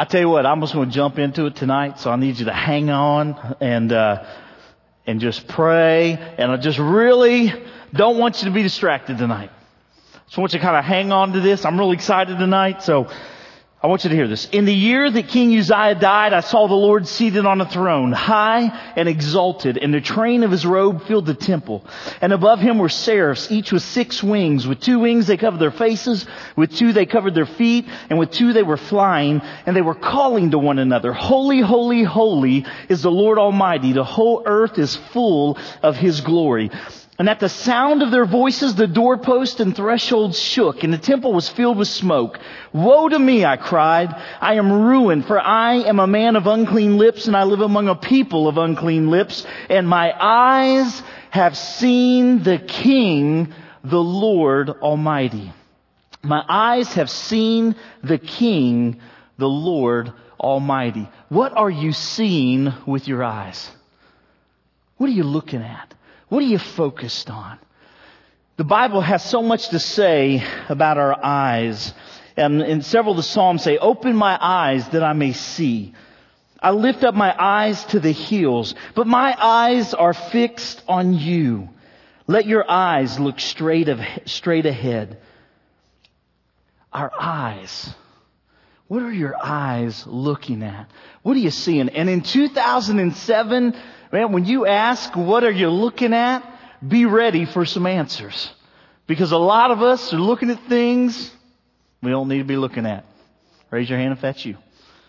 I tell you what, I'm just going to jump into it tonight, so I need you to hang on and just pray. And I just really don't want you to be distracted tonight. So I want you to kind of hang on to this. I'm really excited tonight, so I want you to hear this. In the year that King Uzziah died, I saw the Lord seated on a throne, high and exalted, and the train of his robe filled the temple. And above him were seraphs, each with 6 wings. With 2 wings they covered their faces, with 2 they covered their feet, and with 2 they were flying, and they were calling to one another, Holy, holy, holy is the Lord Almighty. The whole earth is full of his glory. And at the sound of their voices, the doorpost and thresholds shook, and the temple was filled with smoke. Woe to me, I cried. I am ruined, for I am a man of unclean lips, and I live among a people of unclean lips. And my eyes have seen the King, the Lord Almighty. My eyes have seen the King, the Lord Almighty. What are you seeing with your eyes? What are you looking at? What are you focused on? The Bible has so much to say about our eyes. And several of the Psalms say, open my eyes that I may see. I lift up my eyes to the hills, but my eyes are fixed on you. Let your eyes look straight ahead. Our eyes. What are your eyes looking at? What are you seeing? And in 2007, man, when you ask, what are you looking at? Be ready for some answers. Because a lot of us are looking at things we don't need to be looking at. Raise your hand if that's you.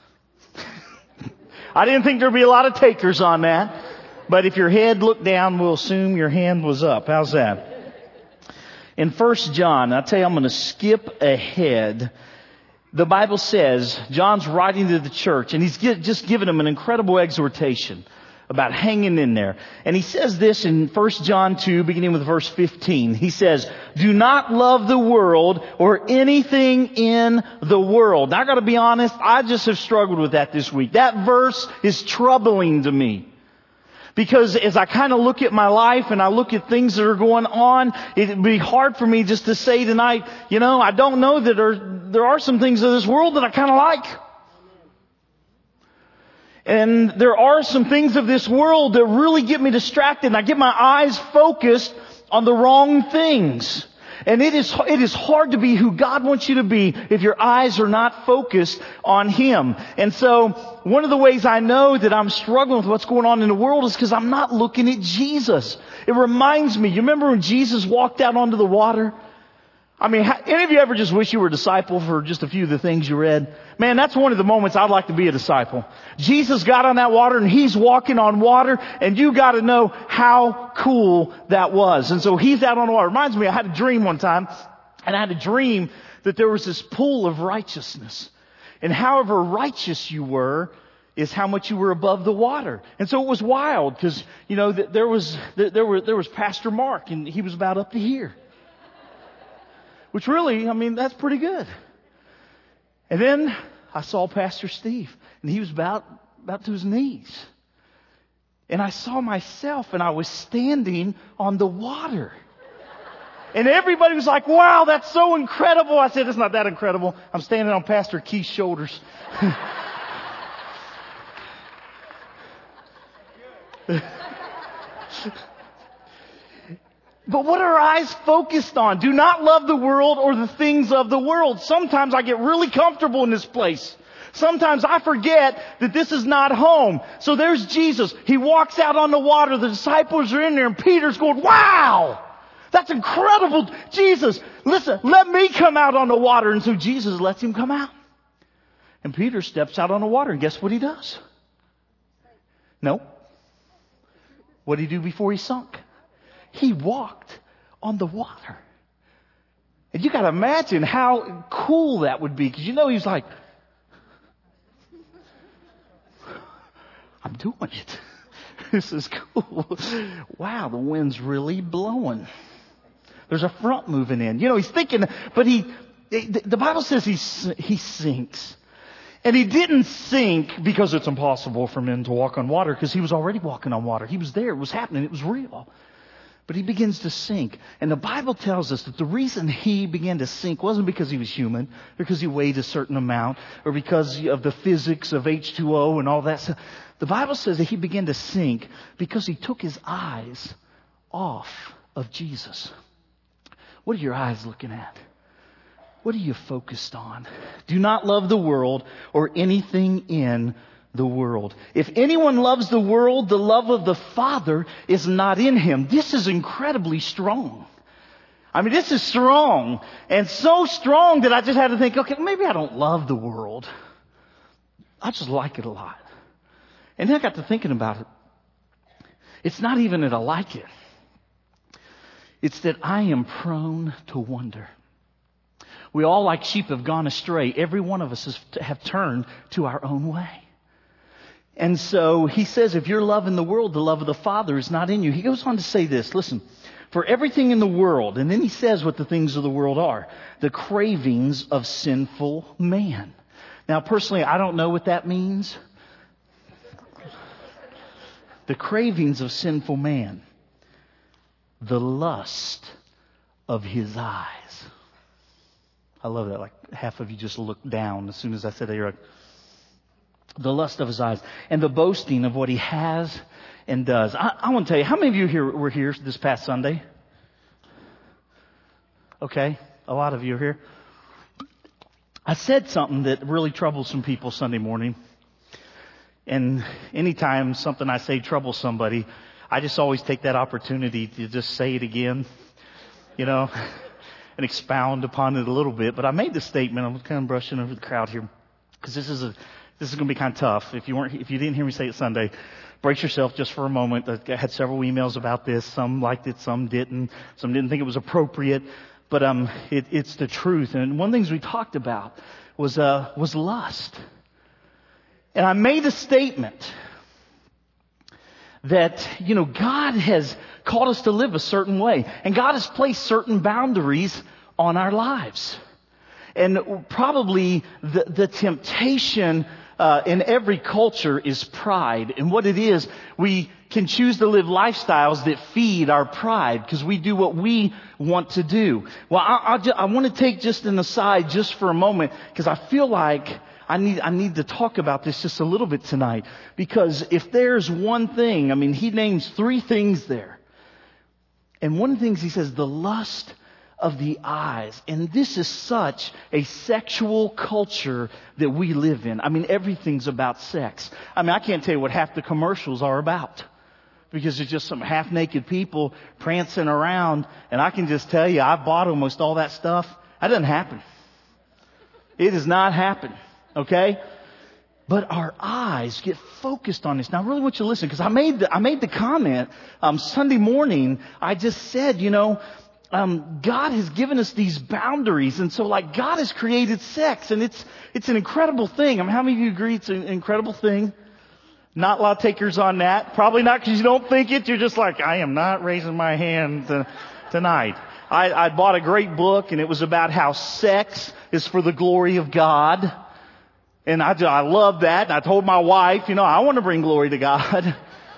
I didn't think there'd be a lot of takers on that. But if your head looked down, we'll assume your hand was up. How's that? In 1 John, I tell you, I'm going to skip ahead. The Bible says, John's writing to the church, and he's just given them an incredible exhortation about hanging in there. And he says this in 1 John 2, beginning with verse 15. He says, do not love the world or anything in the world. Now, I got to be honest, I just have struggled with that this week. That verse is troubling to me. Because as I kind of look at my life and I look at things that are going on, it'd be hard for me just to say tonight, you know, I don't know that there are some things in this world that I kind of like. And there are some things of this world that really get me distracted, and I get my eyes focused on the wrong things. And it is hard to be who God wants you to be if your eyes are not focused on Him. And so one of the ways I know that I'm struggling with what's going on in the world is because I'm not looking at Jesus. It reminds me, you remember when Jesus walked out onto the water? I mean, any of you ever just wish you were a disciple for just a few of the things you read? Man, that's one of the moments I'd like to be a disciple. Jesus got on that water and He's walking on water, and you got to know how cool that was. And so He's out on the water. It reminds me, I had a dream one time, and I had a dream that there was this pool of righteousness. And however righteous you were is how much you were above the water. And so it was wild because, you know, there was Pastor Mark, and he was about up to here. Which really, I mean, that's pretty good. And then I saw Pastor Steve, and he was about to his knees. And I saw myself, and I was standing on the water. And everybody was like, wow, that's so incredible. I said, it's not that incredible. I'm standing on Pastor Keith's shoulders. But what are our eyes focused on? Do not love the world or the things of the world. Sometimes I get really comfortable in this place. Sometimes I forget that this is not home. So there's Jesus. He walks out on the water. The disciples are in there, and Peter's going, wow, that's incredible. Jesus, listen, let me come out on the water. And so Jesus lets him come out. And Peter steps out on the water, and guess what he does? No. What did he do before he sunk? He walked on the water. And you got to imagine how cool that would be. Because you know, he's like, I'm doing it. This is cool. Wow, the wind's really blowing. There's a front moving in. You know, he's thinking, but the Bible says he sinks. And he didn't sink because it's impossible for men to walk on water, because he was already walking on water. He was there. It was happening. It was real. But he begins to sink. And the Bible tells us that the reason he began to sink wasn't because he was human, because he weighed a certain amount, or because of the physics of H2O and all that stuff. The Bible says that he began to sink because he took his eyes off of Jesus. What are your eyes looking at? What are you focused on? Do not love the world or anything in the world. If anyone loves the world, the love of the Father is not in him. This is incredibly strong. I mean, this is strong. And so strong that I just had to think, okay, maybe I don't love the world. I just like it a lot. And then I got to thinking about it. It's not even that I like it. It's that I am prone to wonder. We all, like sheep, have gone astray. Every one of us have turned to our own way. And so he says, if you're loving the world, the love of the Father is not in you. He goes on to say this, listen, for everything in the world, and then he says what the things of the world are, the cravings of sinful man. Now, personally, I don't know what that means. The cravings of sinful man. The lust of his eyes. I love that. Like half of you just looked down as soon as I said that. You're like, the lust of his eyes. And the boasting of what he has and does. I want to tell you, how many of you here were here this past Sunday? Okay. A lot of you are here. I said something that really troubled some people Sunday morning. And anytime something I say troubles somebody, I just always take that opportunity to just say it again, you know, and expound upon it a little bit. But I made the statement. I'm kind of brushing over the crowd here because this is going to be kind of tough. If you didn't hear me say it Sunday, brace yourself just for a moment. I had several emails about this. Some liked it, some didn't. Some didn't think it was appropriate. But it's the truth. And one of the things we talked about was lust. And I made a statement that, you know, God has called us to live a certain way. And God has placed certain boundaries on our lives. And probably the temptation in every culture is pride. And what it is, we can choose to live lifestyles that feed our pride because we do what we want to do. Well, I want to take just an aside just for a moment because I feel like I need to talk about this just a little bit tonight. Because if there's one thing, I mean, he names 3 things there. And one of the things he says, the lust of the eyes. And this is such a sexual culture that we live in. I mean, everything's about sex. I mean, I can't tell you what half the commercials are about. Because it's just some half-naked people prancing around. And I can just tell you, I bought almost all that stuff. That doesn't happen. It does not happen. Okay? But our eyes get focused on this. Now I really want you to listen because I made the comment Sunday morning. I just said, you know, God has given us these boundaries. And so like God has created sex and it's an incredible thing. I mean, how many of you agree it's an incredible thing? Not a lot of takers on that. Probably not because you don't think it. You're just like, I am not raising my hand tonight. I bought a great book and it was about how sex is for the glory of God. And I love that. And I told my wife, you know, I want to bring glory to God.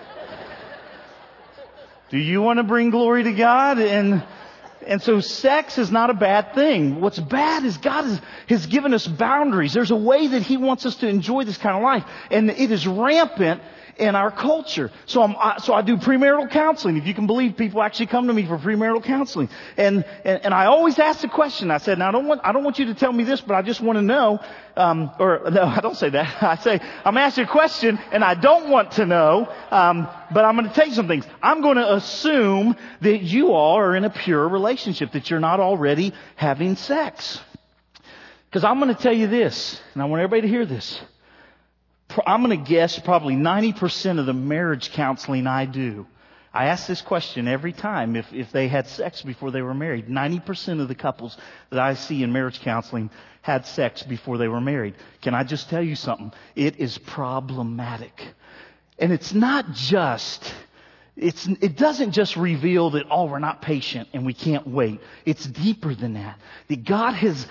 Do you want to bring glory to God? And so sex is not a bad thing. What's bad is God has given us boundaries. There's a way that He wants us to enjoy this kind of life. And it is rampant in our culture. So I do premarital counseling. If you can believe, people actually come to me for premarital counseling. And I always ask the question. I said, now I don't want you to tell me this, but I just want to know, or no, I don't say that. I say, I'm asking a question and I don't want to know, but I'm going to tell you some things. I'm going to assume that you all are in a pure relationship, that you're not already having sex. Because I'm going to tell you this, and I want everybody to hear this. I'm going to guess probably 90% of the marriage counseling I do. I ask this question every time if they had sex before they were married. 90% of the couples that I see in marriage counseling had sex before they were married. Can I just tell you something? It is problematic. And it's not just, it doesn't just reveal that, oh, we're not patient and we can't wait. It's deeper than that. That God has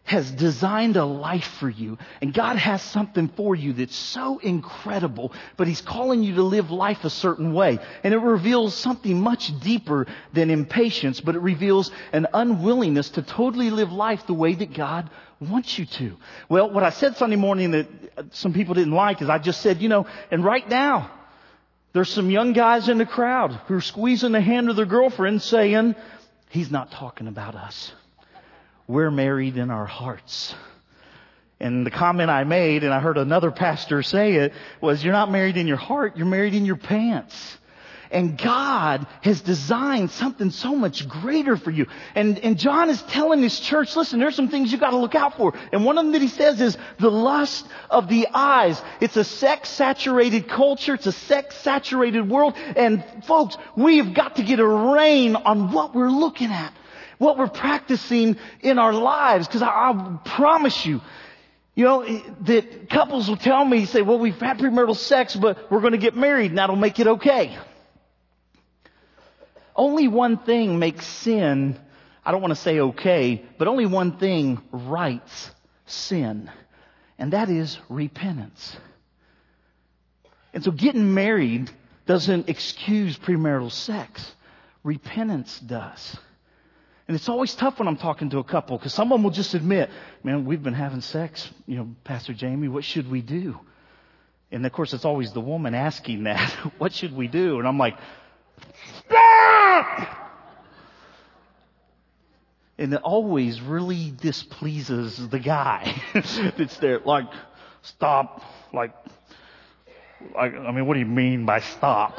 has designed a life for you, and God has something for you that's so incredible, but He's calling you to live life a certain way. And it reveals something much deeper than impatience, but it reveals an unwillingness to totally live life the way that God wants you to. Well, what I said Sunday morning that some people didn't like is I just said, and right now, there's some young guys in the crowd who are squeezing the hand of their girlfriend saying, he's not talking about us. We're married in our hearts. And the comment I made, and I heard another pastor say it, was you're not married in your heart, you're married in your pants. And God has designed something so much greater for you. And John is telling his church, listen, there's some things you got to look out for. And one of them that he says is the lust of the eyes. It's a sex-saturated culture. It's a sex-saturated world. And folks, we have got to get a rein on what we're looking at, what we're practicing in our lives. Because I promise you, that couples will tell me, say, well, we've had premarital sex, but we're going to get married and that'll make it okay. Only one thing makes sin, I don't want to say okay, but only one thing rights sin. And that is repentance. And so getting married doesn't excuse premarital sex. Repentance does. And it's always tough when I'm talking to a couple, because some of them will just admit, man, we've been having sex, Pastor Jamie, what should we do? And of course, it's always the woman asking that, what should we do? And I'm like, stop! And it always really displeases the guy that's there, like, stop, what do you mean by stop?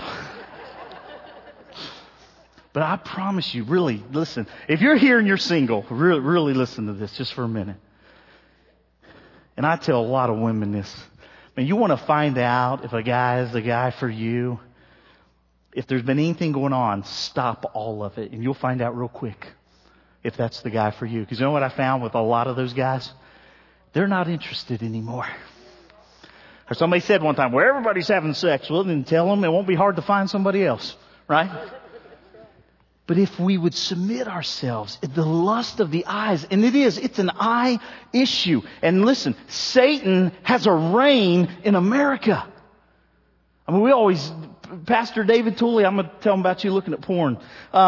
But I promise you, really, listen, if you're here and you're single, really listen to this just for a minute. And I tell a lot of women this. Man, you want to find out if a guy is the guy for you. If there's been anything going on, stop all of it. And you'll find out real quick if that's the guy for you. Because you know what I found with a lot of those guys? They're not interested anymore. Or somebody said one time, well, everybody's having sex. Well, then tell them it won't be hard to find somebody else. Right? But if we would submit ourselves, the lust of the eyes, and it's an eye issue. And listen, Satan has a reign in America. I mean, we always, Pastor David Tooley, I'm going to tell him about you looking at porn.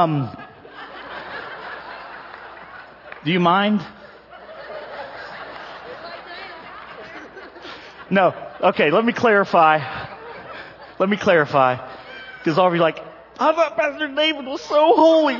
Do you mind? No. Okay, let me clarify. Because I'll be like, I thought Pastor David was so holy.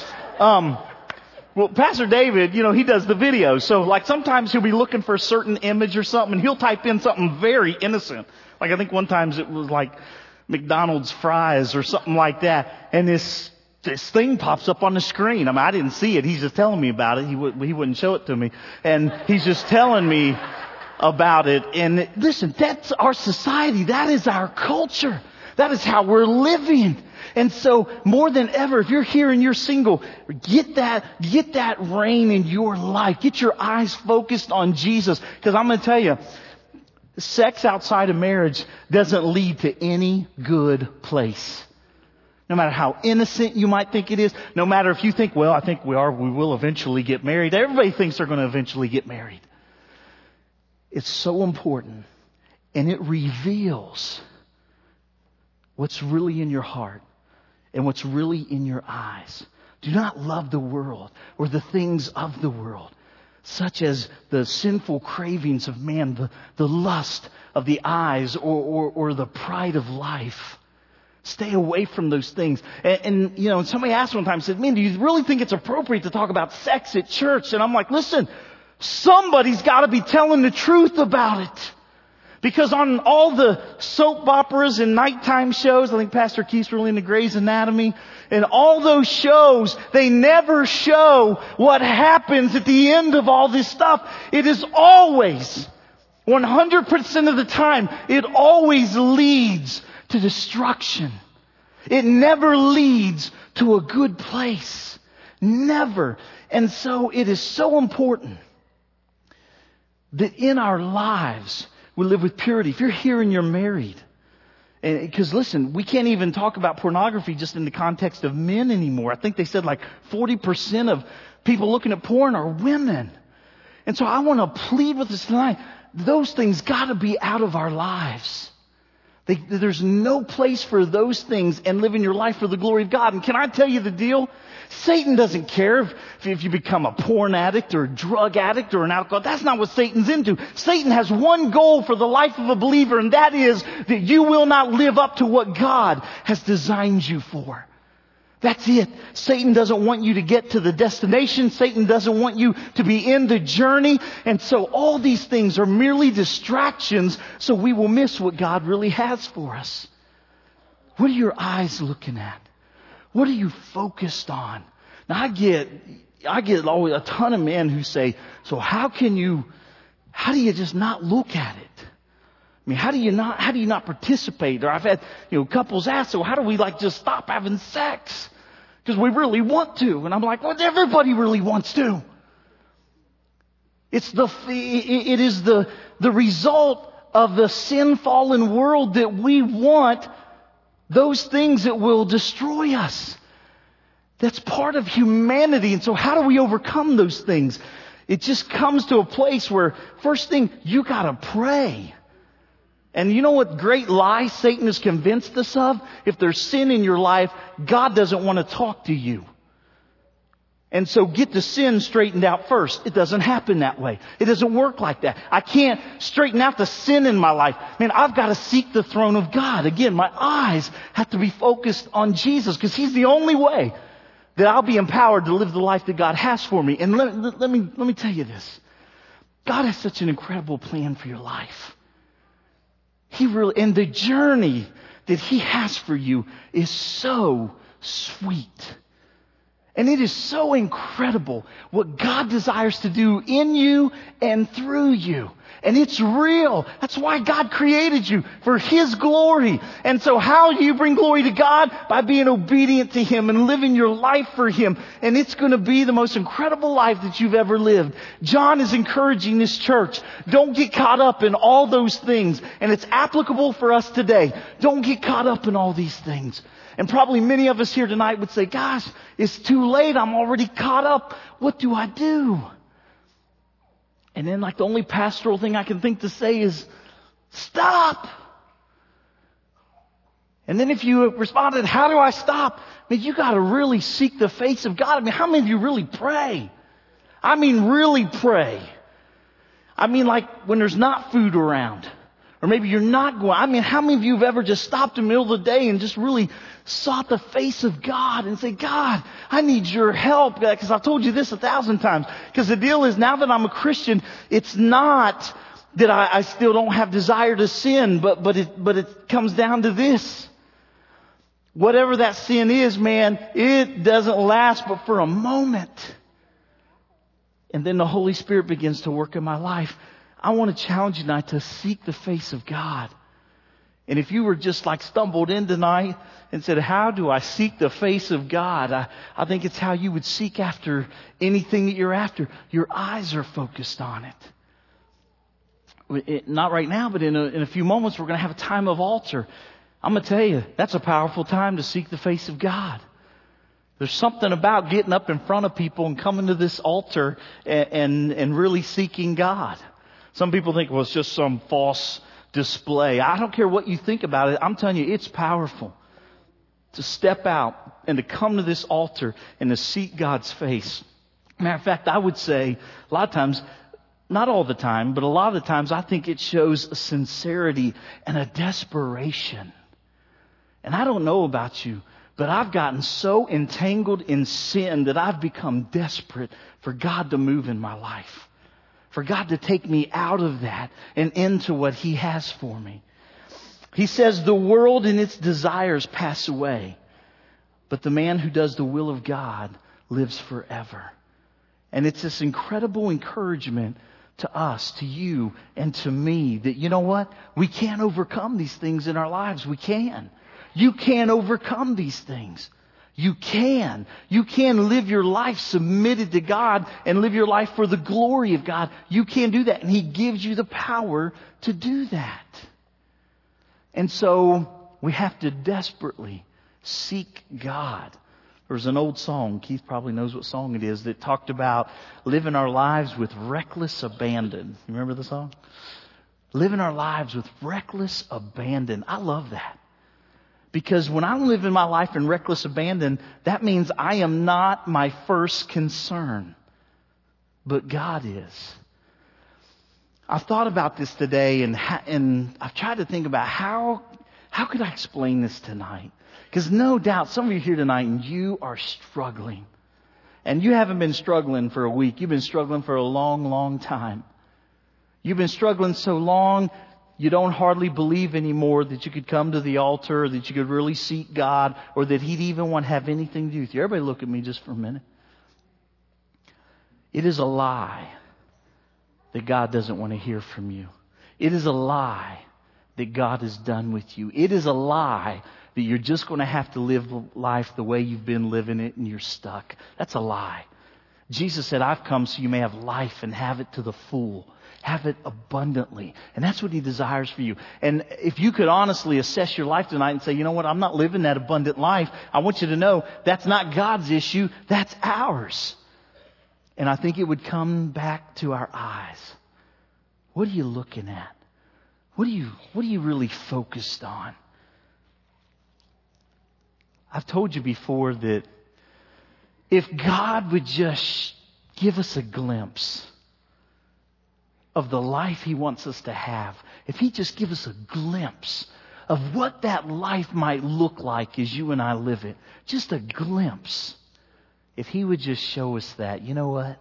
Well, Pastor David, he does the videos. So like sometimes he'll be looking for a certain image or something and he'll type in something very innocent. Like I think one time it was like McDonald's fries or something like that. And this thing pops up on the screen. I mean, I didn't see it. He's just telling me about it. He wouldn't show it to me. And he's just telling me about it. And listen, that's our society. That is our culture. That is how we're living. And so more than ever, if you're here and you're single, get that reign in your life. Get your eyes focused on Jesus. Because I'm going to tell you, sex outside of marriage doesn't lead to any good place. No matter how innocent you might think it is, no matter if you think, well, I think we will eventually get married. Everybody thinks they're going to eventually get married. It's so important. And it reveals what's really in your heart and what's really in your eyes. Do not love the world or the things of the world, such as the sinful cravings of man, the lust of the eyes or the pride of life. Stay away from those things. And somebody asked one time, said, man, do you really think it's appropriate to talk about sex at church? And I'm like, listen, somebody's got to be telling the truth about it. Because on all the soap operas and nighttime shows, I think Pastor Keith's really into Grey's Anatomy, and all those shows, they never show what happens at the end of all this stuff. It is always, 100% of the time, it always leads to destruction. It never leads to a good place. Never. And so it is so important that in our lives, we live with purity. If you're here and you're married, because listen, we can't even talk about pornography just in the context of men anymore. I think they said like 40% of people looking at porn are women. And so I want to plead with us tonight. Those things got to be out of our lives. There's no place for those things and living your life for the glory of God. And can I tell you the deal? Satan doesn't care if you become a porn addict or a drug addict or an alcoholic. That's not what Satan's into. Satan has one goal for the life of a believer, and that is that you will not live up to what God has designed you for. That's it. Satan doesn't want you to get to the destination. Satan doesn't want you to be in the journey. And so all these things are merely distractions, so we will miss what God really has for us. What are your eyes looking at? What are you focused on? Now I get always a ton of men who say, so how do you just not look at it? I mean, how do you not participate? Or I've had, couples ask, so how do we just stop having sex? Because we really want to. And I'm like, well, everybody really wants to. It is the result of the sin-fallen world that we want those things that will destroy us. That's part of humanity. And so how do we overcome those things? It just comes to a place where, first thing, you gotta pray. And you know what great lie Satan has convinced us of? If there's sin in your life, God doesn't want to talk to you. And so get the sin straightened out first. It doesn't happen that way. It doesn't work like that. I can't straighten out the sin in my life. Man, I've got to seek the throne of God. Again, my eyes have to be focused on Jesus because He's the only way that I'll be empowered to live the life that God has for me. And let me tell you this. God has such an incredible plan for your life. And the journey that He has for you is so sweet. And it is so incredible what God desires to do in you and through you. And it's real. That's why God created you, for His glory. And so how do you bring glory to God? By being obedient to Him and living your life for Him. And it's going to be the most incredible life that you've ever lived. John is encouraging this church. Don't get caught up in all those things. And it's applicable for us today. Don't get caught up in all these things. And probably many of us here tonight would say, gosh, it's too late. I'm already caught up. What do I do? And then the only pastoral thing I can think to say is, stop. And then if you responded, how do I stop? I mean, you got to really seek the face of God. I mean, how many of you really pray? I mean, really pray. I mean, when there's not food around. Or maybe you're not going. I mean, how many of you have ever just stopped in the middle of the day and just really sought the face of God and say, God, I need your help? Because I've told you this 1,000 times. Because the deal is, now that I'm a Christian, it's not that I still don't have desire to sin, but it comes down to this. Whatever that sin is, man, it doesn't last but for a moment. And then the Holy Spirit begins to work in my life. I want to challenge you tonight to seek the face of God. And if you were just stumbled in tonight and said, how do I seek the face of God? I think it's how you would seek after anything that you're after. Your eyes are focused on it. Not right now, but in a few moments, we're going to have a time of altar. I'm going to tell you, that's a powerful time to seek the face of God. There's something about getting up in front of people and coming to this altar and really seeking God. Some people think, well, it's just some false display. I don't care what you think about it. I'm telling you, it's powerful to step out and to come to this altar and to seek God's face. Matter of fact, I would say a lot of times, not all the time, but a lot of the times, I think it shows a sincerity and a desperation. And I don't know about you, but I've gotten so entangled in sin that I've become desperate for God to move in my life. For God to take me out of that and into what He has for me. He says the world and its desires pass away, but the man who does the will of God lives forever. And it's this incredible encouragement to us, to you, and to me that, you know what? We can't overcome these things in our lives. We can. You can overcome these things. You can. You can live your life submitted to God and live your life for the glory of God. You can do that. And He gives you the power to do that. And so we have to desperately seek God. There was an old song, Keith probably knows what song it is, that talked about living our lives with reckless abandon. You remember the song? Living our lives with reckless abandon. I love that. Because when I'm living my life in reckless abandon, that means I am not my first concern. But God is. I've thought about this today and I've tried to think about how could I explain this tonight? Because no doubt some of you here tonight and you are struggling. And you haven't been struggling for a week. You've been struggling for a long, long time. You've been struggling so long, you don't hardly believe anymore that you could come to the altar, or that you could really seek God, or that He'd even want to have anything to do with you. Everybody look at me just for a minute. It is a lie that God doesn't want to hear from you. It is a lie that God is done with you. It is a lie that you're just going to have to live life the way you've been living it and you're stuck. That's a lie. Jesus said, I've come so you may have life and have it to the full. Have it abundantly. And that's what He desires for you. And if you could honestly assess your life tonight and say, you know what, I'm not living that abundant life, I want you to know that's not God's issue, that's ours. And I think it would come back to our eyes. What are you looking at? What are you really focused on? I've told you before that if God would just give us a glimpse of the life He wants us to have, if He just give us a glimpse of what that life might look like as you and I live it, just a glimpse, if He would just show us that, you know what?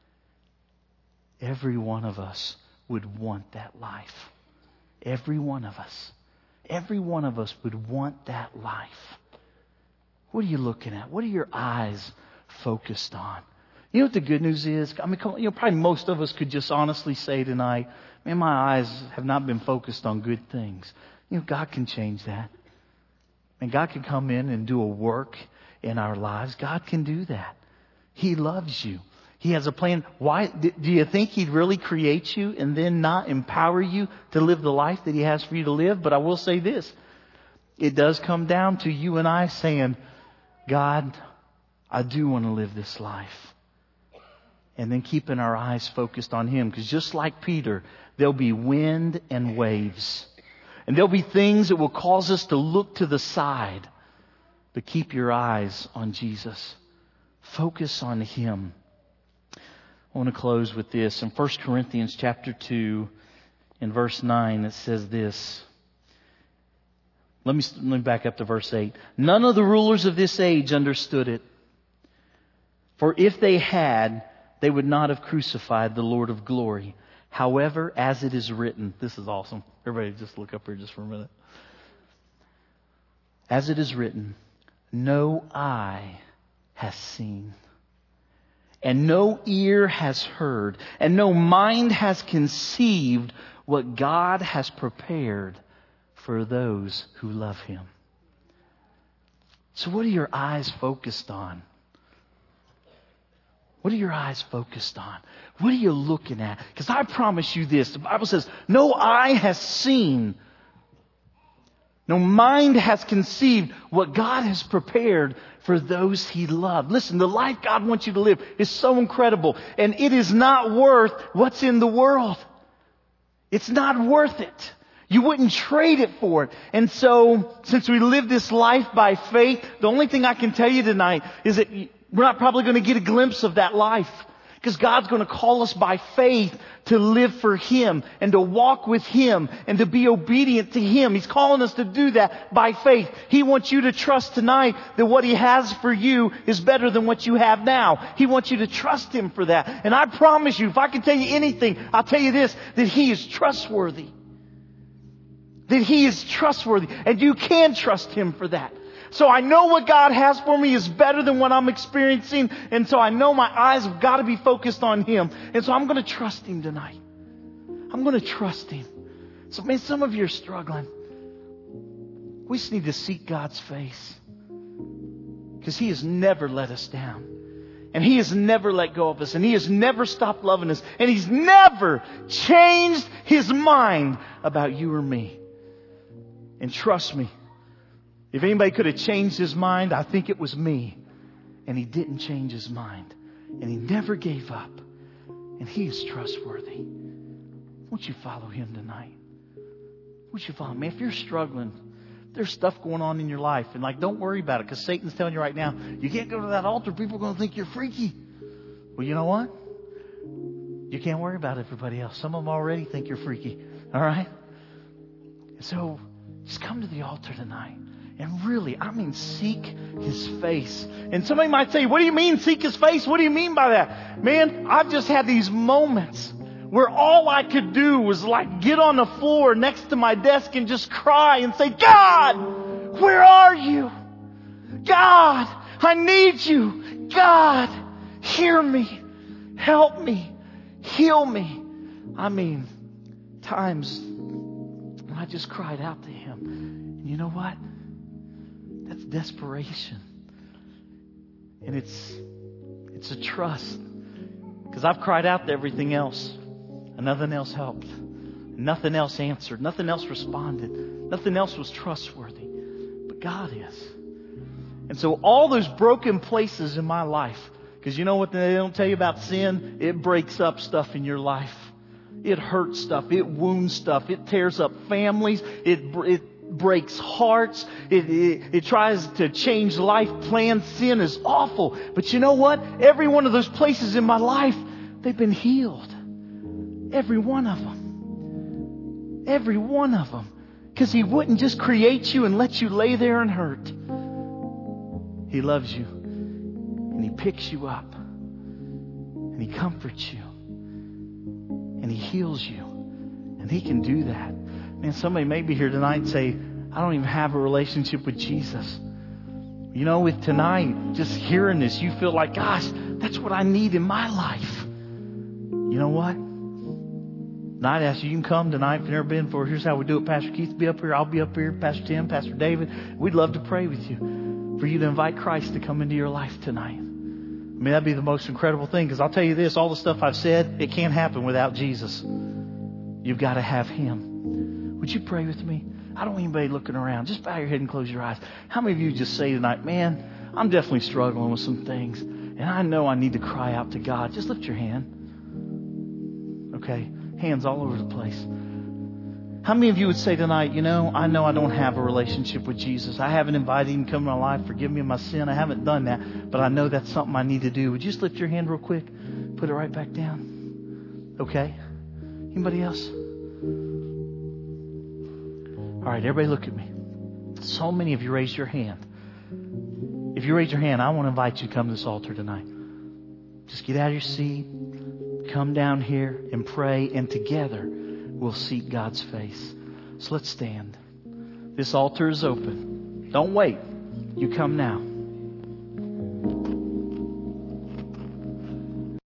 Every one of us would want that life. Every one of us. Every one of us would want that life. What are you looking at? What are your eyes focused on? You know what the good news is? I mean, probably most of us could just honestly say tonight, man, my eyes have not been focused on good things. God can change that. And God can come in and do a work in our lives. God can do that. He loves you. He has a plan. Why? Do you think He'd really create you and then not empower you to live the life that He has for you to live? But I will say this. It does come down to you and I saying, God, I do want to live this life. And then keeping our eyes focused on Him. Because just like Peter, there'll be wind and waves. And there'll be things that will cause us to look to the side. But keep your eyes on Jesus. Focus on Him. I want to close with this. In 1 Corinthians chapter 2, in verse 9, it says this. Let me back up to verse 8. None of the rulers of this age understood it. For if they had, they would not have crucified the Lord of glory. However, as it is written, this is awesome. Everybody just look up here just for a minute. As it is written, no eye has seen, and no ear has heard, and no mind has conceived what God has prepared for those who love Him. So what are your eyes focused on? What are your eyes focused on? What are you looking at? Because I promise you this. The Bible says, no eye has seen, no mind has conceived what God has prepared for those He loved. Listen, the life God wants you to live is so incredible. And it is not worth what's in the world. It's not worth it. You wouldn't trade it for it. And so, since we live this life by faith, the only thing I can tell you tonight is that we're not probably going to get a glimpse of that life. Because God's going to call us by faith to live for Him and to walk with Him and to be obedient to Him. He's calling us to do that by faith. He wants you to trust tonight that what He has for you is better than what you have now. He wants you to trust Him for that. And I promise you, if I can tell you anything, I'll tell you this, that He is trustworthy. That He is trustworthy. And you can trust Him for that. So I know what God has for me is better than what I'm experiencing. And so I know my eyes have got to be focused on Him. And so I'm going to trust Him tonight. I'm going to trust Him. So man, some of you are struggling. We just need to seek God's face. Because He has never let us down. And He has never let go of us. And He has never stopped loving us. And He's never changed His mind about you or me. And trust me, if anybody could have changed his mind, I think it was me. And He didn't change His mind. And He never gave up. And He is trustworthy. Won't you follow Him tonight? Won't you follow Him? Man, if you're struggling, there's stuff going on in your life. And don't worry about it, because Satan's telling you right now, you can't go to that altar. People are going to think you're freaky. Well, you know what? You can't worry about everybody else. Some of them already think you're freaky. All right? So just come to the altar tonight. And really, seek His face. And somebody might say, what do you mean seek His face? What do you mean by that? Man, I've just had these moments where all I could do was get on the floor next to my desk and just cry and say, God, where are you? God, I need you. God, hear me. Help me. Heal me. Times when I just cried out to Him. And you know what? That's desperation. And it's a trust. Because I've cried out to everything else. And nothing else helped. Nothing else answered. Nothing else responded. Nothing else was trustworthy. But God is. And so all those broken places in my life, because you know what they don't tell you about sin? It breaks up stuff in your life. It hurts stuff. It wounds stuff. It tears up families. It breaks hearts. It tries to change life plans. Sin is awful. But you know what? Every one of those places in my life, they've been healed. Every one of them. Every one of them. Because He wouldn't just create you and let you lay there and hurt. He loves you. And He picks you up. And He comforts you. And He heals you. And He can do that. Man, somebody may be here tonight and say, I don't even have a relationship with Jesus. You know, with tonight, just hearing this, you feel like, gosh, that's what I need in my life. You know what? I'd ask you can come tonight if you've never been before. Here's how we do it. Pastor Keith will be up here. I'll be up here. Pastor Tim, Pastor David. We'd love to pray with you. For you to invite Christ to come into your life tonight. That'd be the most incredible thing. Because I'll tell you this, all the stuff I've said, it can't happen without Jesus. You've got to have Him. Would you pray with me? I don't want anybody looking around. Just bow your head and close your eyes. How many of you just say tonight, man, I'm definitely struggling with some things. And I know I need to cry out to God. Just lift your hand. Okay. Hands all over the place. How many of you would say tonight, I know I don't have a relationship with Jesus. I haven't invited Him to come in my life. Forgive me of my sin. I haven't done that. But I know that's something I need to do. Would you just lift your hand real quick? Put it right back down. Okay. Anybody else? All right, everybody look at me. So many of you raised your hand. If you raise your hand, I want to invite you to come to this altar tonight. Just get out of your seat. Come down here and pray, and together we'll seek God's face. So let's stand. This altar is open. Don't wait. You come now.